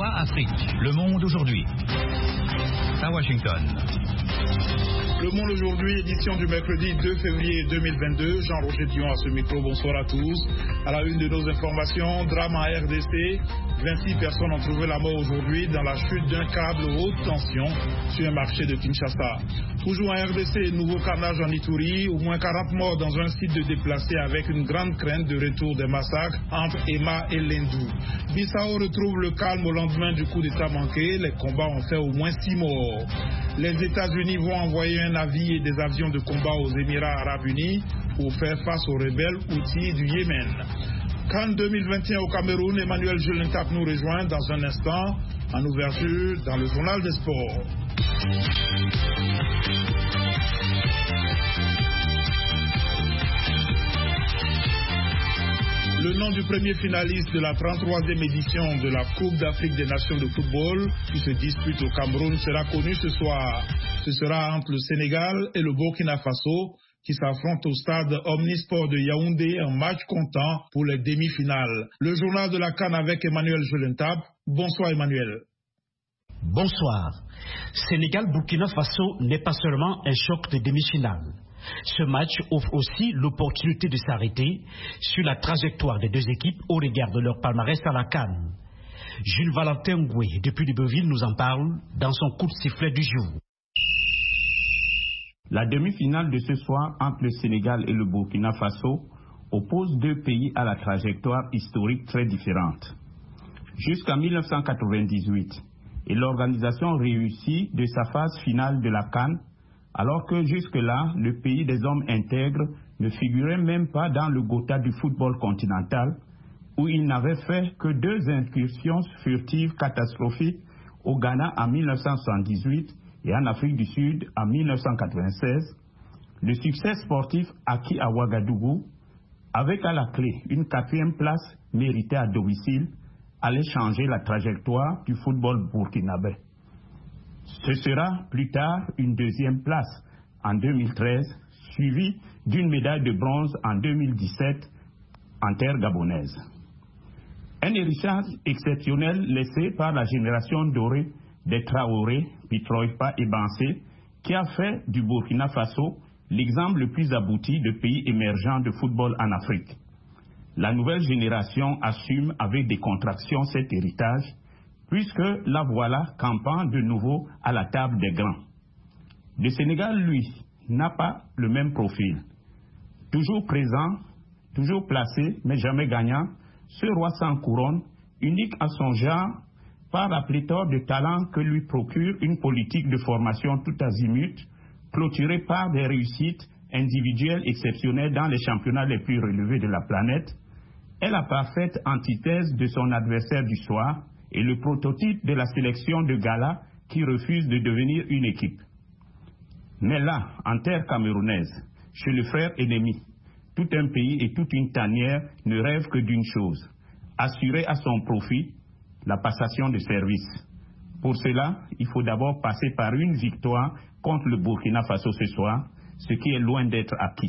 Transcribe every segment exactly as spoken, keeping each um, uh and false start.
VOA Afrique, Le Monde aujourd'hui. À Washington. Le Monde aujourd'hui, édition du mercredi deux février deux mille vingt-deux. Jean-Roger Dion à ce micro, bonsoir à tous. À la une de nos informations, drame en R D C. vingt-six personnes ont trouvé la mort aujourd'hui dans la chute d'un câble haute tension sur un marché de Kinshasa. Toujours en R D C, nouveau carnage en Ituri. Au moins quarante morts dans un site de déplacés avec une grande crainte de retour des massacres entre Emma et Lendou. Bissau retrouve le calme au lendemain du coup d'état manqué. Les combats ont fait au moins six morts. Les États-Unis vont envoyer un navire et des avions de combat aux Émirats arabes unis pour faire face aux rebelles Houthis du Yémen. CAN deux mille vingt et un au Cameroun, Emmanuel Jelentap nous rejoint dans un instant en ouverture dans le journal des sports. Le nom du premier finaliste de la trente-troisième édition de la Coupe d'Afrique des Nations de football qui se dispute au Cameroun sera connu ce soir. Ce sera entre le Sénégal et le Burkina Faso qui s'affrontent au stade Omnisport de Yaoundé, un match comptant pour les demi-finales. Le journal de la CAN avec Emmanuel Jelentap. Bonsoir Emmanuel. Bonsoir. Sénégal-Burkina Faso n'est pas seulement un choc de demi-finale. Ce match offre aussi l'opportunité de s'arrêter sur la trajectoire des deux équipes au regard de leur palmarès à la CAN. Jules Valentin Ngoué, depuis Libreville, nous en parle dans son coup de sifflet du jour. La demi-finale de ce soir entre le Sénégal et le Burkina Faso oppose deux pays à la trajectoire historique très différente. Jusqu'en mille neuf cent quatre-vingt-dix-huit, et l'organisation réussit de sa phase finale de la CAN, alors que jusque-là, le pays des hommes intègres ne figurait même pas dans le Gotha du football continental, où il n'avait fait que deux incursions furtives catastrophiques au Ghana en mille neuf cent soixante-dix-huit et en Afrique du Sud en mille neuf cent quatre-vingt-seize. Le succès sportif acquis à Ouagadougou, avec à la clé une quatrième place méritée à domicile, allait changer la trajectoire du football burkinabé. Ce sera plus tard une deuxième place en deux mille treize, suivie d'une médaille de bronze en deux mille dix-sept en terre gabonaise. Un héritage exceptionnel laissé par la génération dorée des Traoré, Pitroipa et Bansé, qui a fait du Burkina Faso l'exemple le plus abouti de pays émergents de football en Afrique. La nouvelle génération assume avec des contractions cet héritage, puisque la voilà campant de nouveau à la table des grands. Le Sénégal, lui, n'a pas le même profil. Toujours présent, toujours placé, mais jamais gagnant, ce roi sans couronne, unique à son genre, par la pléthore de talents que lui procure une politique de formation tout azimut, clôturée par des réussites individuelles exceptionnelles dans les championnats les plus relevés de la planète, est la parfaite antithèse de son adversaire du soir, et le prototype de la sélection de gala qui refuse de devenir une équipe. Mais là, en terre camerounaise, chez le frère ennemi, tout un pays et toute une tanière ne rêvent que d'une chose, assurer à son profit la passation de service. Pour cela, il faut d'abord passer par une victoire contre le Burkina Faso ce soir, ce qui est loin d'être acquis.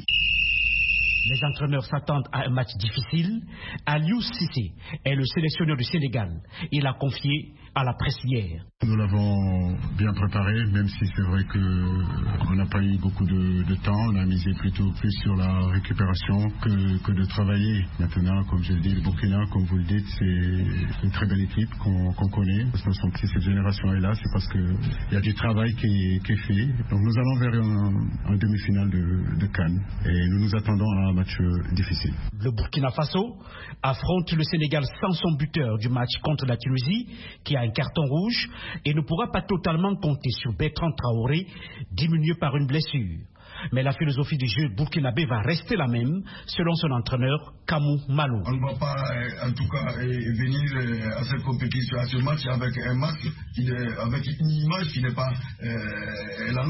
Les entraîneurs s'attendent à un match difficile. Aliou Cissé est le sélectionneur du Sénégal. Il a confié à la presse hier. Nous l'avons bien préparé, même si c'est vrai qu'on n'a pas eu beaucoup de, de temps. On a misé plutôt plus sur la récupération que, que de travailler. Maintenant, comme je le dis, le Burkina, comme vous le dites, c'est une très belle équipe qu'on qu'on connaît. Parce que si cette génération est là, c'est parce qu'il y a du travail qui est, qui est fait. Donc nous allons vers un, un demi-finale de, de CAN. Et nous nous attendons à un match difficile. Le Burkina Faso affronte le Sénégal sans son buteur du match contre la Tunisie, qui a un carton rouge et ne pourra pas totalement compter sur Bertrand Traoré, diminué par une blessure. Mais la philosophie du jeu burkinabé va rester la même, selon son entraîneur Kamou Malou. On ne va pas, en tout cas, venir à cette compétition, à ce match, avec un match, qui est, avec une image qui n'est pas euh, la nôtre.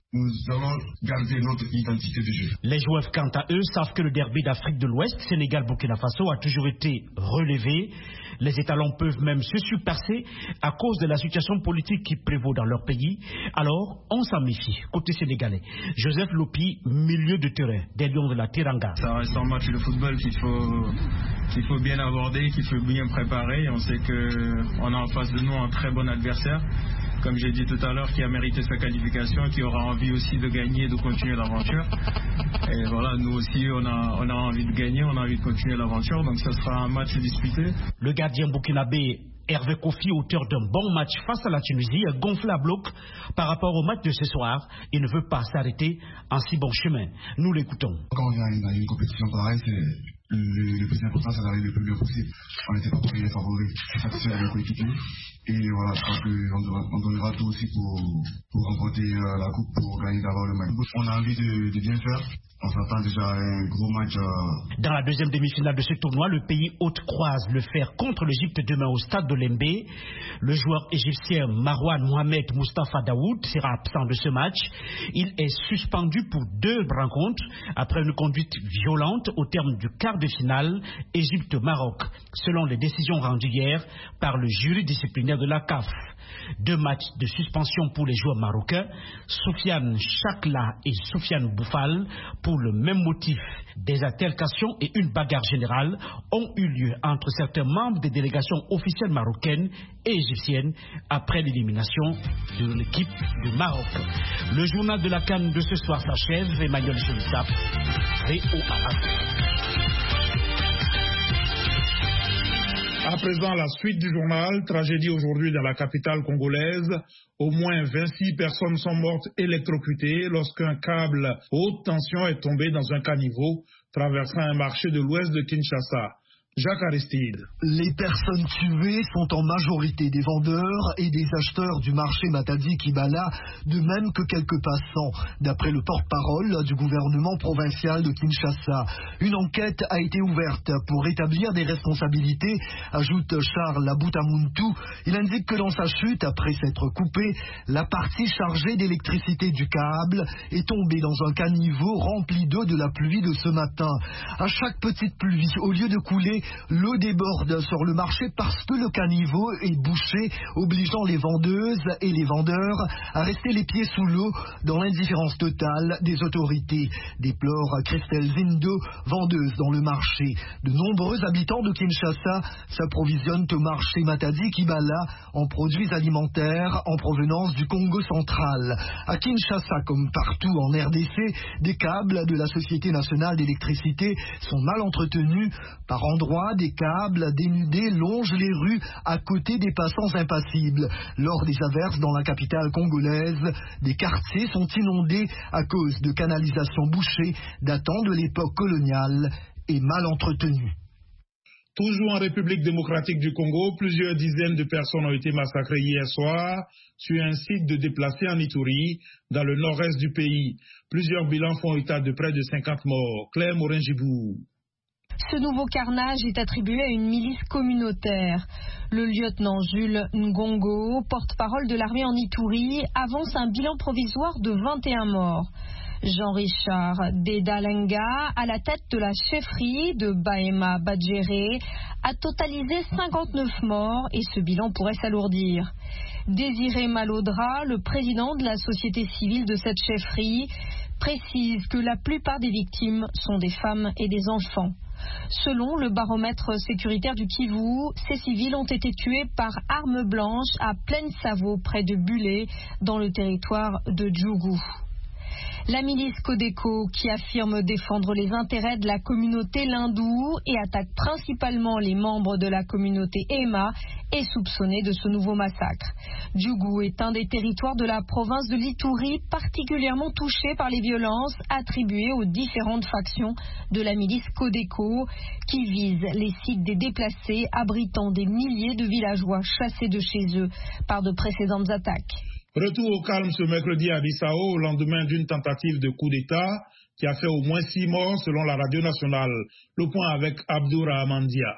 nous allons garder notre identité de jeu. Les joueurs, quant à eux, savent que le derby d'Afrique de l'Ouest, Sénégal-Burkina Faso, a toujours été relevé. Les étalons peuvent même se surpasser à cause de la situation politique qui prévaut dans leur pays. Alors, on s'en méfie. Côté sénégalais, Joseph Lopi, milieu de terrain des Lions de la Teranga. Ça reste un match de football qu'il faut, qu'il faut bien aborder, qu'il faut bien préparer. On sait qu'on a en face de nous un très bon adversaire, comme j'ai dit tout à l'heure, qui a mérité sa qualification, qui aura envie aussi de gagner, de continuer l'aventure. Et voilà, nous aussi, on a, on a envie de gagner, on a envie de continuer l'aventure, donc ça sera un match disputé. Le gardien burkinabé Hervé Kofi, auteur d'un bon match face à la Tunisie, est gonflé à bloc par rapport au match de ce soir. Il ne veut pas s'arrêter en si bon chemin. Nous l'écoutons. Quand on vient à une, une compétition pareille, c'est le, le plus important, c'est d'arriver le plus bien possible. On n'était pas pour les favoris, satisfaire les coéquipiers. Et voilà, je crois qu'on on donnera tout aussi pour, pour remporter euh, la coupe, pour gagner d'abord le match. On a envie de, de bien faire. On s'attend déjà à un gros match. Euh... Dans la deuxième demi-finale de ce tournoi, le pays hôte croise le fer contre l'Égypte demain au stade de Lembe. Le joueur égyptien Marwan Mohamed Mustafa Daoud sera absent de ce match. Il est suspendu pour deux rencontres après une conduite violente au terme du quart de finale Égypte-Maroc, selon les décisions rendues hier par le jury disciplinaire de la C A F. Deux matchs de suspension pour les joueurs marocains, Soufiane Chakla et Soufiane Boufal, pour le même motif. Des altercations et une bagarre générale ont eu lieu entre certains membres des délégations officielles marocaines et égyptiennes après l'élimination de l'équipe du Maroc. Le journal de la CAN de ce soir s'achève. Emmanuel Chelissap, V O A. À présent, la suite du journal. Tragédie aujourd'hui dans la capitale congolaise. Au moins vingt-six personnes sont mortes électrocutées lorsqu'un câble haute tension est tombé dans un caniveau traversant un marché de l'ouest de Kinshasa. Jacques Aristide. Les personnes tuées sont en majorité des vendeurs et des acheteurs du marché Matadi Kibala, de même que quelques passants, d'après le porte-parole du gouvernement provincial de Kinshasa. Une enquête a été ouverte pour établir des responsabilités, ajoute Charles Abutamuntu. Il indique que dans sa chute, après s'être coupé, la partie chargée d'électricité du câble est tombée dans un caniveau rempli d'eau de la pluie de ce matin. À chaque petite pluie, au lieu de couler, l'eau déborde sur le marché parce que le caniveau est bouché, obligeant les vendeuses et les vendeurs à rester les pieds sous l'eau dans l'indifférence totale des autorités. Déplore Christelle Zindo, vendeuse dans le marché. De nombreux habitants de Kinshasa s'approvisionnent au marché Matadi Kibala en produits alimentaires en provenance du Congo central. À Kinshasa, comme partout en R D C, des câbles de la Société nationale d'électricité sont mal entretenus. Par endroits, des câbles dénudés longent les rues à côté des passants impassibles. Lors des averses dans la capitale congolaise, des quartiers sont inondés à cause de canalisations bouchées datant de l'époque coloniale et mal entretenues. Toujours en République démocratique du Congo, plusieurs dizaines de personnes ont été massacrées hier soir sur un site de déplacés en Ituri, dans le nord-est du pays. Plusieurs bilans font état de près de cinquante morts. Claire Morin-Gibou. Ce nouveau carnage est attribué à une milice communautaire. Le lieutenant Jules Ngongo, porte-parole de l'armée en Ituri, avance un bilan provisoire de vingt et un morts. Jean-Richard Dedalenga, à la tête de la chefferie de Bahema Badjéré, a totalisé cinquante-neuf morts et ce bilan pourrait s'alourdir. Désiré Malodra, le président de la société civile de cette chefferie, précise que la plupart des victimes sont des femmes et des enfants. Selon le baromètre sécuritaire du Kivu, ces civils ont été tués par armes blanches à Plaine-Savo, près de Bulé, dans le territoire de Djougou. La milice Codeco, qui affirme défendre les intérêts de la communauté Lindou et attaque principalement les membres de la communauté Ema, est soupçonnée de ce nouveau massacre. Djougou est un des territoires de la province de l'Ituri particulièrement touché par les violences attribuées aux différentes factions de la milice Codeco, qui visent les sites des déplacés abritant des milliers de villageois chassés de chez eux par de précédentes attaques. Retour au calme ce mercredi à Bissau au lendemain d'une tentative de coup d'État qui a fait au moins six morts selon la radio nationale. Le point avec Abdourahmandia.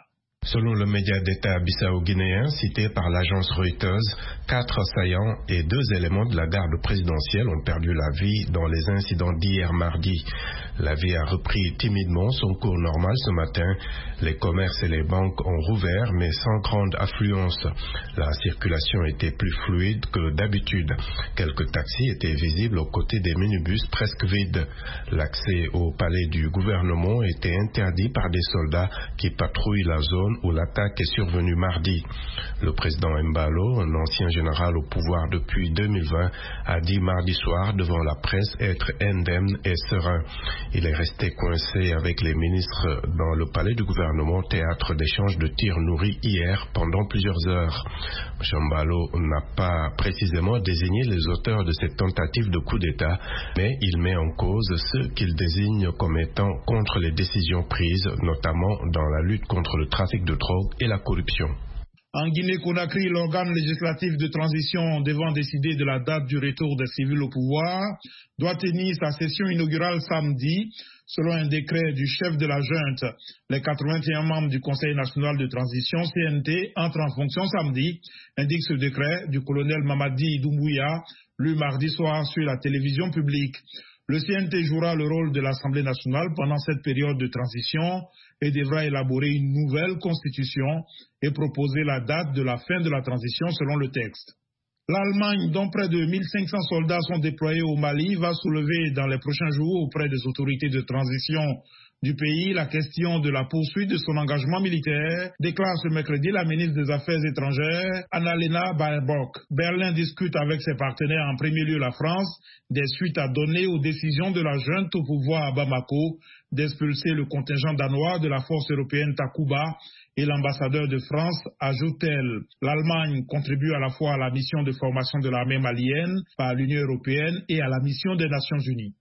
Selon le média d'État bissau-guinéen cité par l'agence Reuters, quatre assaillants et deux éléments de la garde présidentielle ont perdu la vie dans les incidents d'hier mardi. La vie a repris timidement son cours normal ce matin. Les commerces et les banques ont rouvert, mais sans grande affluence. La circulation était plus fluide que d'habitude. Quelques taxis étaient visibles aux côtés des minibus presque vides. L'accès au palais du gouvernement était interdit par des soldats qui patrouillent la zone où l'attaque est survenue mardi. Le président Embalo, un ancien général au pouvoir depuis deux mille vingt, a dit mardi soir devant la presse être indemne et serein. Il est resté coincé avec les ministres dans le palais du gouvernement, théâtre d'échanges de tirs nourris hier pendant plusieurs heures. M. Embalo n'a pas précisément désigné les auteurs de cette tentative de coup d'État, mais il met en cause ceux qu'il désigne comme étant contre les décisions prises, notamment dans la lutte contre le trafic de drogue et la corruption. En Guinée-Conakry, l'organe législatif de transition devant décider de la date du retour des civils au pouvoir doit tenir sa session inaugurale samedi, selon un décret du chef de la junte. Les quatre-vingt-un membres du Conseil national de transition, C N T, entrent en fonction samedi, indique ce décret du colonel Mamadi Doumbouya, lu mardi soir sur la télévision publique. Le C N T jouera le rôle de l'Assemblée nationale pendant cette période de transition et devra élaborer une nouvelle constitution et proposer la date de la fin de la transition selon le texte. L'Allemagne, dont près de mille cinq cents soldats sont déployés au Mali, va soulever dans les prochains jours auprès des autorités de transition du pays la question de la poursuite de son engagement militaire, déclare ce mercredi la ministre des Affaires étrangères, Annalena Baerbock. Berlin discute avec ses partenaires, en premier lieu la France, des suites à donner aux décisions de la junte au pouvoir à Bamako d'expulser le contingent danois de la force européenne Takuba et l'ambassadeur de France, ajoute-t-elle. L'Allemagne contribue à la fois à la mission de formation de l'armée malienne par l'Union européenne et à la mission des Nations unies.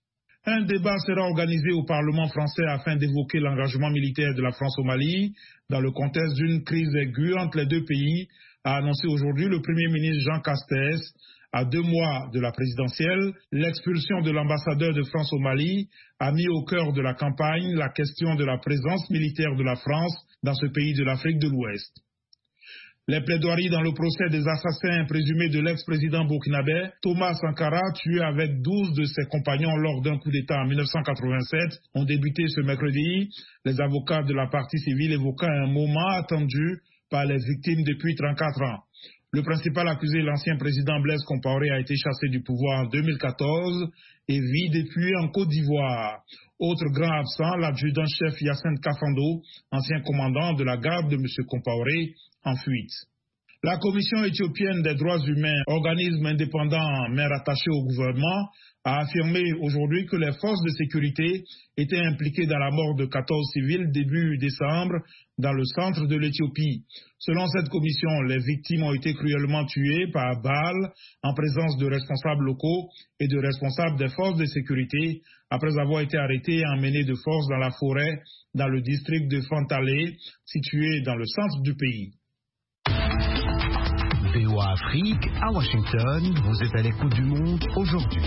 Un débat sera organisé au Parlement français afin d'évoquer l'engagement militaire de la France au Mali dans le contexte d'une crise aiguë entre les deux pays, a annoncé aujourd'hui le Premier ministre Jean Castex. À deux mois de la présidentielle, l'expulsion de l'ambassadeur de France au Mali a mis au cœur de la campagne la question de la présence militaire de la France dans ce pays de l'Afrique de l'Ouest. Les plaidoiries dans le procès des assassins présumés de l'ex-président burkinabé Thomas Sankara, tué avec douze de ses compagnons lors d'un coup d'État en mille neuf cent quatre-vingt-sept, ont débuté ce mercredi. Les avocats de la partie civile évoquant un moment attendu par les victimes depuis trente-quatre ans. Le principal accusé, l'ancien président Blaise Compaoré, a été chassé du pouvoir en deux mille quatorze et vit depuis en Côte d'Ivoire. Autre grand absent, l'adjudant-chef Yacine Kafando, ancien commandant de la garde de M. Compaoré, en fuite. La Commission éthiopienne des droits humains, organisme indépendant mais rattaché au gouvernement, a affirmé aujourd'hui que les forces de sécurité étaient impliquées dans la mort de quatorze civils début décembre dans le centre de l'Éthiopie. Selon cette commission, les victimes ont été cruellement tuées par balles en présence de responsables locaux et de responsables des forces de sécurité après avoir été arrêtés et emmenés de force dans la forêt dans le district de Fantale, situé dans le centre du pays. V O A Afrique, à Washington, vous êtes à l'écoute du monde aujourd'hui.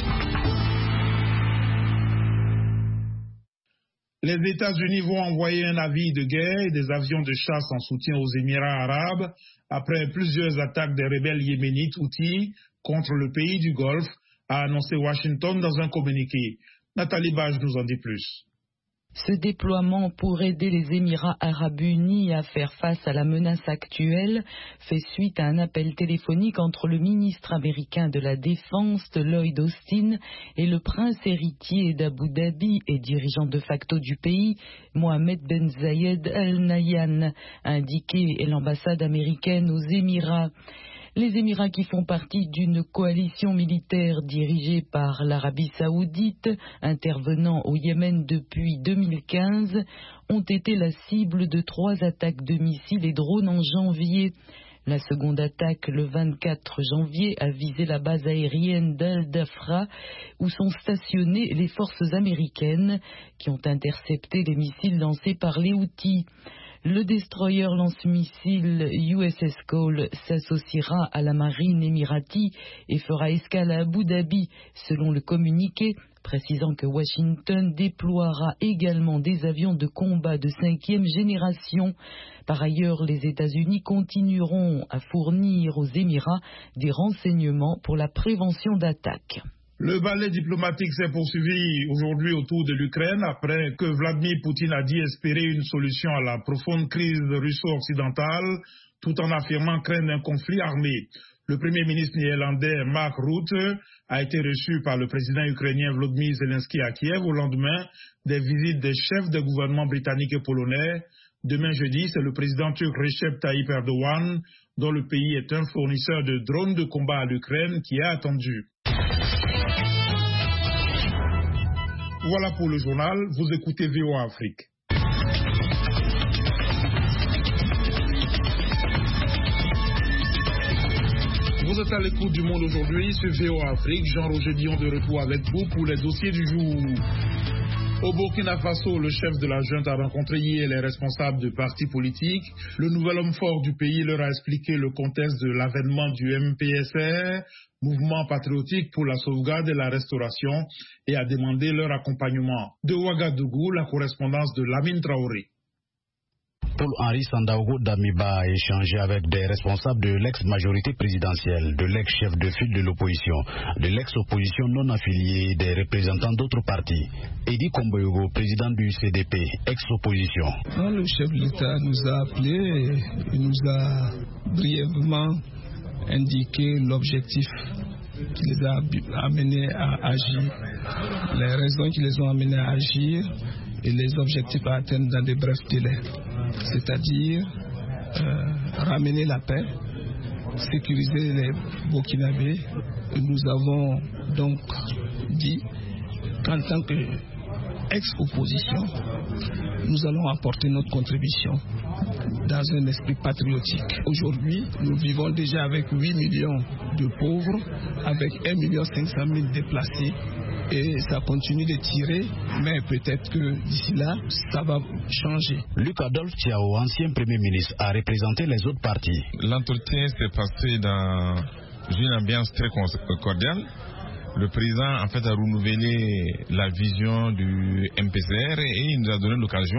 Les États-Unis vont envoyer un avion de guerre et des avions de chasse en soutien aux Émirats arabes après plusieurs attaques des rebelles yéménites Houthis contre le pays du Golfe, a annoncé Washington dans un communiqué. Nathalie Bage nous en dit plus. Ce déploiement pour aider les Émirats arabes unis à faire face à la menace actuelle fait suite à un appel téléphonique entre le ministre américain de la Défense, Lloyd Austin, et le prince héritier d'Abu Dhabi et dirigeant de facto du pays, Mohammed Ben Zayed Al Nahyan, a indiqué l'ambassade américaine aux Émirats. Les Émirats, qui font partie d'une coalition militaire dirigée par l'Arabie saoudite, intervenant au Yémen depuis deux mille quinze, ont été la cible de trois attaques de missiles et drones en janvier. La seconde attaque, le vingt-quatre janvier, a visé la base aérienne d'Al-Dafra, où sont stationnées les forces américaines, qui ont intercepté les missiles lancés par les Houthis. Le destroyer lance-missile U S S Cole s'associera à la marine émirati et fera escale à Abu Dhabi, selon le communiqué précisant que Washington déploiera également des avions de combat de cinquième génération. Par ailleurs, les États-Unis continueront à fournir aux Émirats des renseignements pour la prévention d'attaques. Le ballet diplomatique s'est poursuivi aujourd'hui autour de l'Ukraine après que Vladimir Poutine a dit espérer une solution à la profonde crise russo-occidentale tout en affirmant craindre un conflit armé. Le premier ministre néerlandais Mark Rutte a été reçu par le président ukrainien Volodymyr Zelensky à Kiev au lendemain des visites des chefs de gouvernement britanniques et polonais. Demain jeudi, c'est le président turc Recep Tayyip Erdogan, dont le pays est un fournisseur de drones de combat à l'Ukraine, qui est attendu. Voilà pour le journal, vous écoutez V O A Afrique. Vous êtes à l'écoute du monde aujourd'hui sur V O A Afrique. Jean-Roger Dion de retour avec vous pour les dossiers du jour. Au Burkina Faso, le chef de la junte a rencontré hier les responsables de partis politiques. Le nouvel homme fort du pays leur a expliqué le contexte de l'avènement du M P S R, mouvement patriotique pour la sauvegarde et la restauration, et a demandé leur accompagnement. De Ouagadougou, la correspondance de Lamine Traoré. Paul-Henri Sandaogo Damiba a échangé avec des responsables de l'ex-majorité présidentielle, de l'ex-chef de file de l'opposition, de l'ex-opposition non affiliée, des représentants d'autres partis. Edi Komboyogo, président du C D P, ex-opposition. Le chef de l'État nous a appelés et nous a brièvement indiqué l'objectif qui les a amenés à agir, les raisons qui les ont amenés à agir et les objectifs à atteindre dans de brefs délais. C'est-à-dire euh, ramener la paix, sécuriser les Burkinabés. Nous avons donc dit qu'en tant qu'ex-opposition, nous allons apporter notre contribution dans un esprit patriotique. Aujourd'hui, nous vivons déjà avec huit millions de pauvres, avec un million cinq cent mille déplacés. Et ça continue de tirer, mais peut-être que d'ici là, ça va changer. Luc Adolphe Thiaw, ancien Premier ministre, a représenté les autres partis. L'entretien s'est passé dans une ambiance très cordiale. Le président, en fait, a renouvelé la vision du M P C R et il nous a donné l'occasion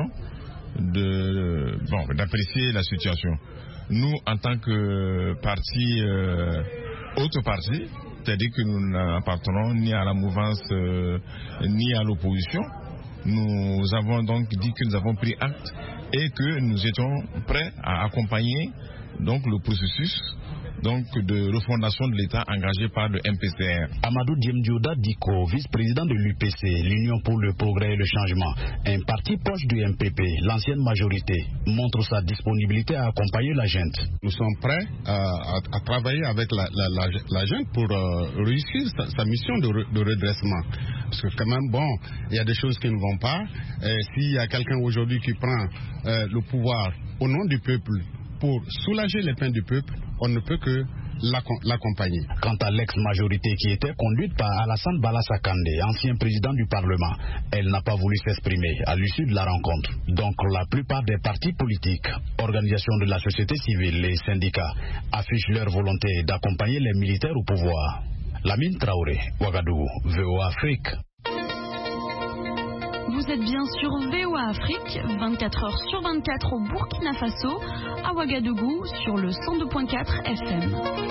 de, bon, d'apprécier la situation. Nous, en tant que parti, euh, autre parti, c'est-à-dire que nous n'appartenons ni à la mouvance euh, ni à l'opposition. Nous avons donc dit que nous avons pris acte et que nous étions prêts à accompagner donc le processus donc de refondation de l'État engagé par le M P C R. Amadou Diemdioda Diko, vice-président de l'U P C, l'Union pour le progrès et le changement, un parti proche du M P P, l'ancienne majorité, montre sa disponibilité à accompagner la junte. Nous sommes prêts à, à, à travailler avec la, la, la, la junte pour euh, réussir sa, sa mission de, re, de redressement. Parce que quand même, bon, il y a des choses qui ne vont pas. S'il y a quelqu'un aujourd'hui qui prend euh, le pouvoir au nom du peuple, pour soulager les peines du peuple, on ne peut que l'accompagner. Quant à l'ex-majorité qui était conduite par Alassane Balassah Kandé, ancien président du Parlement, elle n'a pas voulu s'exprimer à l'issue de la rencontre. Donc la plupart des partis politiques, organisations de la société civile et syndicats affichent leur volonté d'accompagner les militaires au pouvoir. Lamine Traoré, Ouagadougou, V O A Afrique. Vous êtes bien sur V O A Afrique, vingt-quatre heures sur vingt-quatre au Burkina Faso, à Ouagadougou sur le cent deux virgule quatre F M.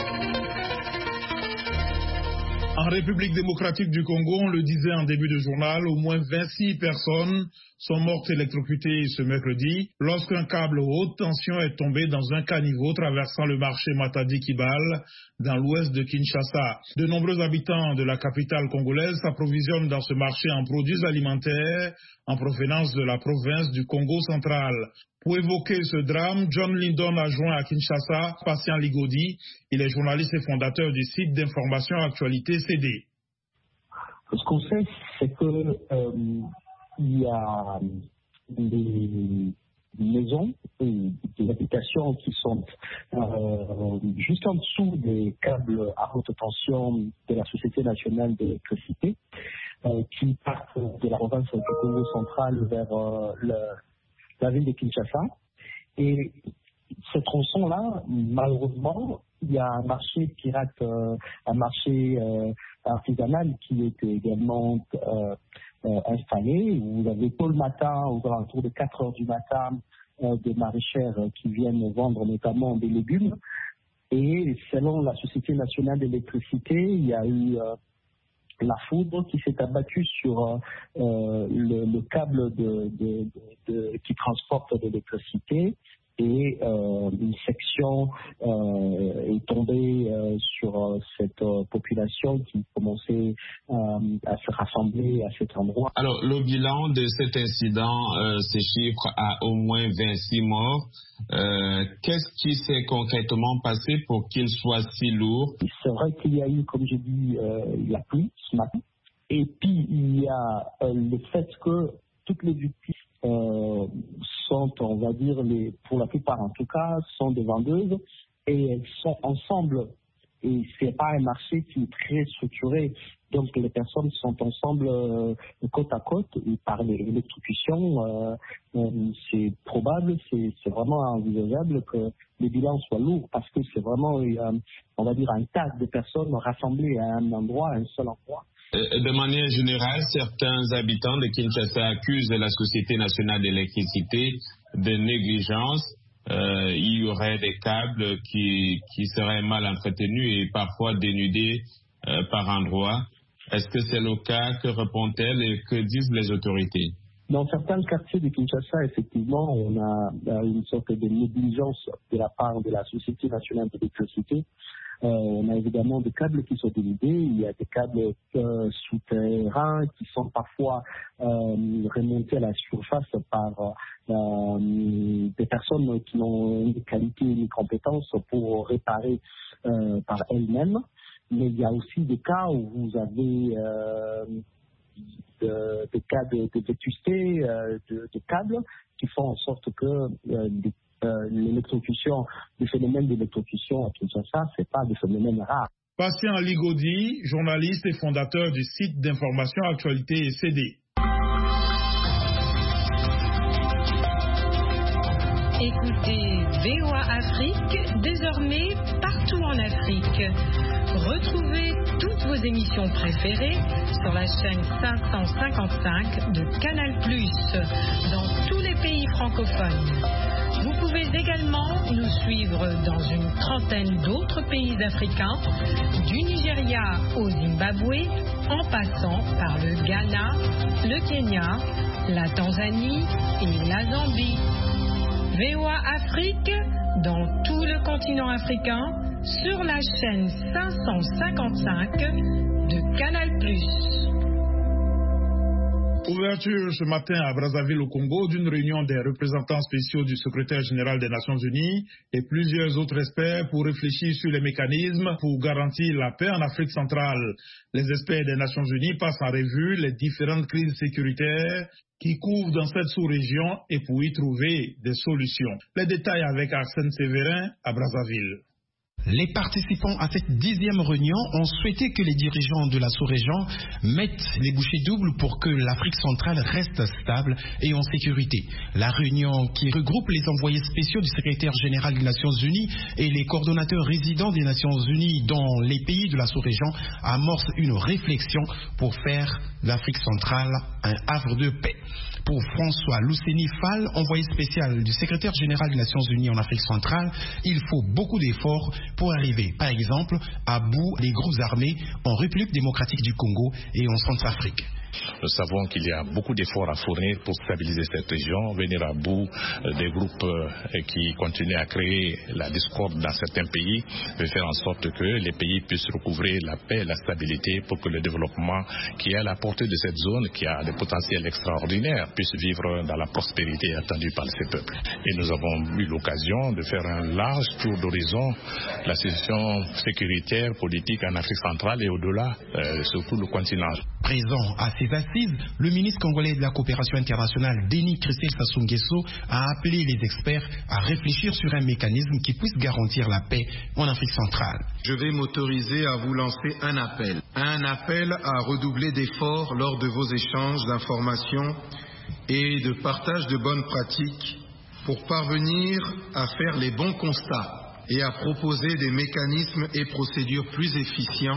En République démocratique du Congo, on le disait en début de journal, au moins vingt-six personnes sont mortes électrocutées ce mercredi lorsqu'un câble haute tension est tombé dans un caniveau traversant le marché Matadi-Kibale dans l'ouest de Kinshasa. De nombreux habitants de la capitale congolaise s'approvisionnent dans ce marché en produits alimentaires en provenance de la province du Congo central. Pour évoquer ce drame, John Lindon a joint à Kinshasa Patient Ligodi. Il est journaliste et fondateur du site d'information Actualité C D. Ce qu'on sait, c'est que euh, il y a des maisons et des habitations qui sont euh, juste en dessous des câbles à haute tension de la Société nationale d'électricité euh, qui partent de la province du Congo central vers euh, le la ville de Kinshasa. Et ce tronçon-là, malheureusement, il y a un marché pirate, euh, un marché euh, artisanale qui est également euh, euh, installée. Vous avez tôt le matin, aux alentours de quatre heures du matin, euh, des maraîchères qui viennent vendre notamment des légumes. Et selon la Société nationale d'électricité, il y a eu euh, la foudre qui s'est abattue sur euh, le, le câble de, de, de, de, qui transporte de l'électricité. Et euh, une section euh, est tombée euh, sur euh, cette euh, population qui commençait euh, à se rassembler à cet endroit. Alors, le bilan de cet incident euh, se chiffre à au moins vingt-six morts. Euh, qu'est-ce qui s'est concrètement passé pour qu'il soit si lourd? C'est vrai qu'il y a eu, comme je dis, euh, la pluie ce matin. Et puis, il y a euh, le fait que toutes les victimes euh, sont, on va dire, les, pour la plupart en tout cas, sont des vendeuses et elles sont ensemble. Et c'est pas un marché qui est très structuré. Donc les personnes sont ensemble euh, côte à côte et par l'électrocution, euh, euh, c'est probable, c'est, c'est vraiment envisageable que le bilan soit lourd parce que c'est vraiment, euh, on va dire, un tas de personnes rassemblées à un endroit, à un seul endroit. De manière générale, certains habitants de Kinshasa accusent la Société nationale d'électricité de négligence. Euh, il y aurait des câbles qui, qui seraient mal entretenus et parfois dénudés euh, par endroits. Est-ce que c'est le cas? Que répond-elle et que disent les autorités? Dans certains quartiers de Kinshasa, effectivement, on a une sorte de négligence de la part de la Société nationale d'électricité. Euh, on a évidemment des câbles qui sont dénudés, il y a des câbles euh, souterrains qui sont parfois euh, remontés à la surface par euh, des personnes qui n'ont ni qualité ni compétences pour réparer euh, par elles-mêmes. Mais il y a aussi des cas où vous avez euh, de, des cas de, de vétusté euh, de, de câbles qui font en sorte que euh, des Euh, l'électrocution, le phénomène d'électrocution à Kinshasa, c'est pas des phénomènes rares. Patient Ligodi, journaliste et fondateur du site d'information Actualité et C D. Écoutez V O A Afrique, désormais partout en Afrique. Retrouvez toutes vos émissions préférées sur la chaîne cinq cent cinquante-cinq de Canal plus, dans tous les pays francophones. Vous pouvez également nous suivre dans une trentaine d'autres pays africains, du Nigeria au Zimbabwe, en passant par le Ghana, le Kenya, la Tanzanie et la Zambie. V O A Afrique, dans tout le continent africain, sur la chaîne cinq cent cinquante-cinq de Canal plus. Ouverture ce matin à Brazzaville au Congo d'une réunion des représentants spéciaux du secrétaire général des Nations Unies et plusieurs autres experts pour réfléchir sur les mécanismes pour garantir la paix en Afrique centrale. Les experts des Nations Unies passent en revue les différentes crises sécuritaires qui couvrent dans cette sous-région et pour y trouver des solutions. Les détails avec Arsène Séverin à Brazzaville. Les participants à cette dixième réunion ont souhaité que les dirigeants de la sous-région mettent les bouchées doubles pour que l'Afrique centrale reste stable et en sécurité. La réunion, qui regroupe les envoyés spéciaux du secrétaire général des Nations Unies et les coordonnateurs résidents des Nations Unies dans les pays de la sous-région, amorce une réflexion pour faire l'Afrique centrale un havre de paix. Pour François Lousseni Fall, envoyé spécial du secrétaire général des Nations Unies en Afrique centrale, il faut beaucoup d'efforts pour arriver, par exemple, à bout des groupes armés en République démocratique du Congo et en Centrafrique. Nous savons qu'il y a beaucoup d'efforts à fournir pour stabiliser cette région, venir à bout des groupes qui continuent à créer la discorde dans certains pays, et faire en sorte que les pays puissent recouvrer la paix et la stabilité pour que le développement qui est à la portée de cette zone, qui a des potentiels extraordinaires, puisse vivre dans la prospérité attendue par ces peuples. Et nous avons eu l'occasion de faire un large tour d'horizon de la situation sécuritaire, politique en Afrique centrale et au-delà, euh, surtout le continent. Présent à ces assises, le ministre congolais de la coopération internationale, Denis Christel Sassou Nguesso, a appelé les experts à réfléchir sur un mécanisme qui puisse garantir la paix en Afrique centrale. Je vais m'autoriser à vous lancer un appel. Un appel à redoubler d'efforts lors de vos échanges d'informations et de partage de bonnes pratiques pour parvenir à faire les bons constats et à proposer des mécanismes et procédures plus efficients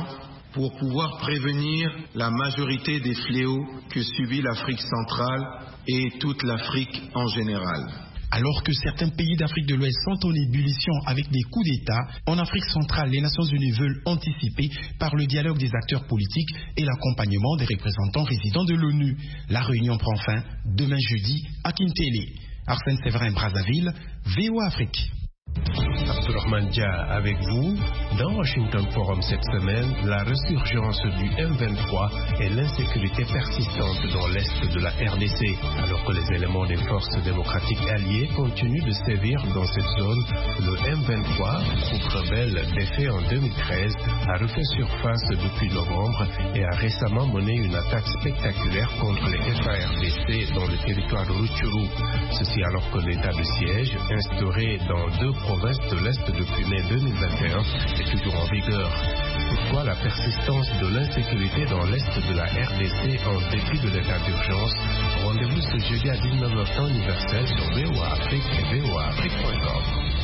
pour pouvoir prévenir la majorité des fléaux que subit l'Afrique centrale et toute l'Afrique en général. Alors que certains pays d'Afrique de l'Ouest sont en ébullition avec des coups d'État, en Afrique centrale, les Nations Unies veulent anticiper par le dialogue des acteurs politiques et l'accompagnement des représentants résidents de l'ONU. La réunion prend fin demain jeudi à Kintélé. Arsène Séverin, Brazzaville, V O A Afrique. Abdourahmane Dia avec vous. Dans Washington Forum cette semaine, la résurgence du M vingt-trois et l'insécurité persistante dans l'est de la R D C. Alors que les éléments des forces démocratiques alliées continuent de sévir dans cette zone, le M vingt-trois, groupe rebelle défait en deux mille treize, a refait surface depuis novembre et a récemment mené une attaque spectaculaire contre les F A R D C dans le territoire de Rutshuru. Ceci alors que l'état de siège, instauré dans deux provinces de l'Est depuis mai deux mille vingt et un, est toujours en vigueur. Pourquoi la persistance de l'insécurité dans l'Est de la R D C en dépit de l'état d'urgence? Rendez-vous ce jeudi à dix-neuf heures temps universel sur V O A Afrique et V O A Afrique point com.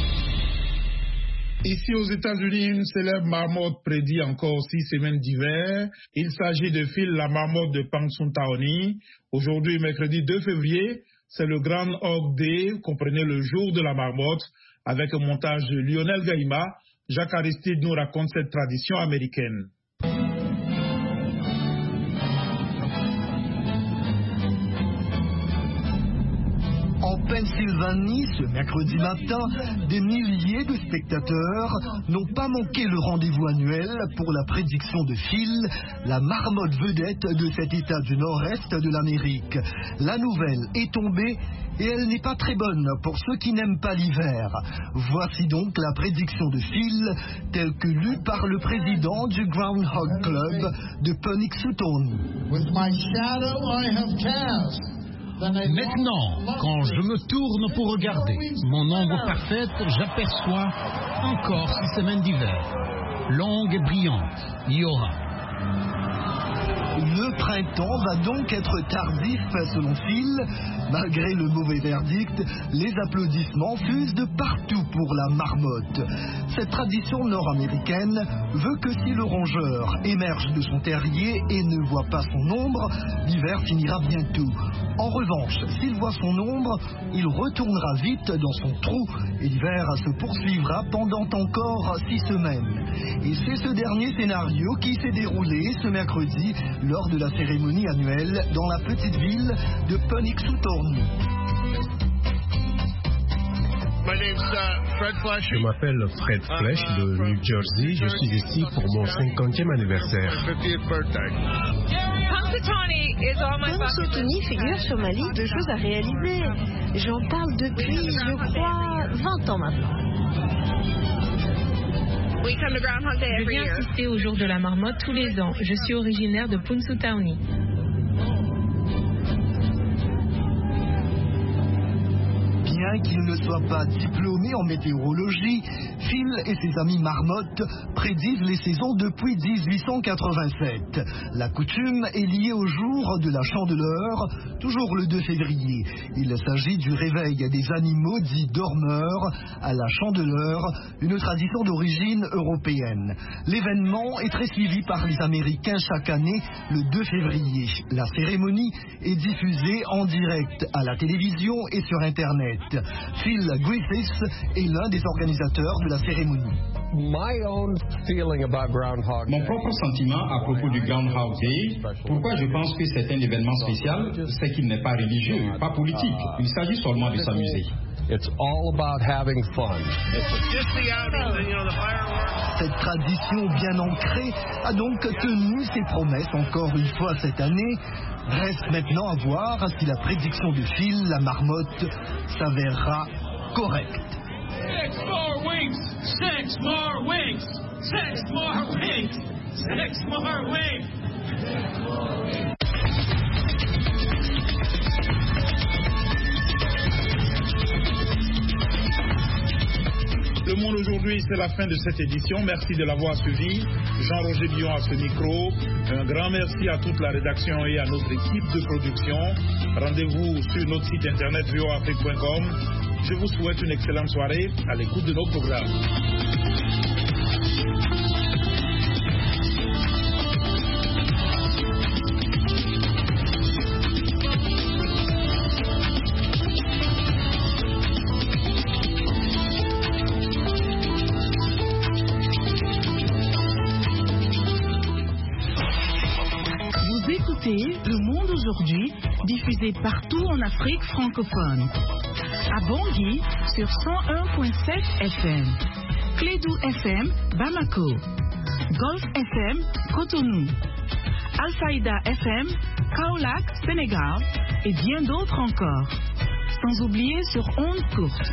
Ici aux États-Unis, une célèbre marmotte prédit encore six semaines d'hiver. Il s'agit de Phil, la marmotte de Punxsutawney. Aujourd'hui, mercredi deux février, c'est le Grand Hog Day, comprenez le jour de la marmotte, avec un montage de Lionel Gaïma. Jacques Aristide nous raconte cette tradition américaine. En Pennsylvanie, ce mercredi matin, des milliers de spectateurs n'ont pas manqué le rendez-vous annuel pour la prédiction de Phil, la marmotte vedette de cet état du nord-est de l'Amérique. La nouvelle est tombée et elle n'est pas très bonne pour ceux qui n'aiment pas l'hiver. Voici donc la prédiction de Phil, telle que lue par le président du Groundhog Club de Punxsutawney. With my shadow I have cast. Maintenant, quand je me tourne pour regarder mon ombre parfaite, j'aperçois encore six semaines d'hiver, longue et brillante. Il y aura. Le printemps va donc être tardif selon Phil. Malgré le mauvais verdict, les applaudissements fusent de partout pour la marmotte. Cette tradition nord-américaine veut que si le rongeur émerge de son terrier et ne voit pas son ombre, l'hiver finira bientôt. En revanche, s'il voit son ombre, il retournera vite dans son trou et l'hiver se poursuivra pendant encore six semaines. Et c'est ce dernier scénario qui s'est déroulé ce mercredi lors de la cérémonie annuelle dans la petite ville de Punxsutawney. Je m'appelle Fred Flesh de New Jersey. Je suis ici pour mon cinquantième anniversaire. Punxsutawney figure sur ma liste de choses à réaliser. J'en parle depuis, je crois, vingt ans maintenant. Je viens assister au jour de la marmotte tous les ans. Je suis originaire de Punxsutawney. Bien qu'il ne soit pas diplômé en météorologie, Phil et ses amis marmottes prédisent les saisons depuis dix-huit cent quatre-vingt-sept. La coutume est liée au jour de la Chandeleur, toujours le deux février. Il s'agit du réveil des animaux dits dormeurs à la Chandeleur, une tradition d'origine européenne. L'événement est très suivi par les Américains chaque année le deux février. La cérémonie est diffusée en direct à la télévision et sur Internet. Phil Griffiths est l'un des organisateurs de la cérémonie. Mon propre sentiment à propos du Groundhog Day, pourquoi je pense que c'est un événement spécial, c'est qu'il n'est pas religieux, pas politique. Il s'agit seulement de s'amuser. It's all about having fun. Cette tradition bien ancrée a donc tenu ses promesses encore une fois cette année. Reste maintenant à voir si la prédiction de Phil, la marmotte, s'avérera correcte. Six more weeks! Six more weeks! Six more weeks! Six more weeks! Le Monde aujourd'hui, c'est la fin de cette édition. Merci de l'avoir suivi. Jean-Roger Dion à ce micro. Un grand merci à toute la rédaction et à notre équipe de production. Rendez-vous sur notre site internet v o a afrique point com. Je vous souhaite une excellente soirée à l'écoute de nos programmes. aujourd'hui, diffusée partout en Afrique francophone. À Bangui sur cent un virgule sept F M. Clédou F M, Bamako. Golf F M, Cotonou. Al-Faïda F M, Kaolack, Sénégal. Et bien d'autres encore. Sans oublier sur ondes courtes.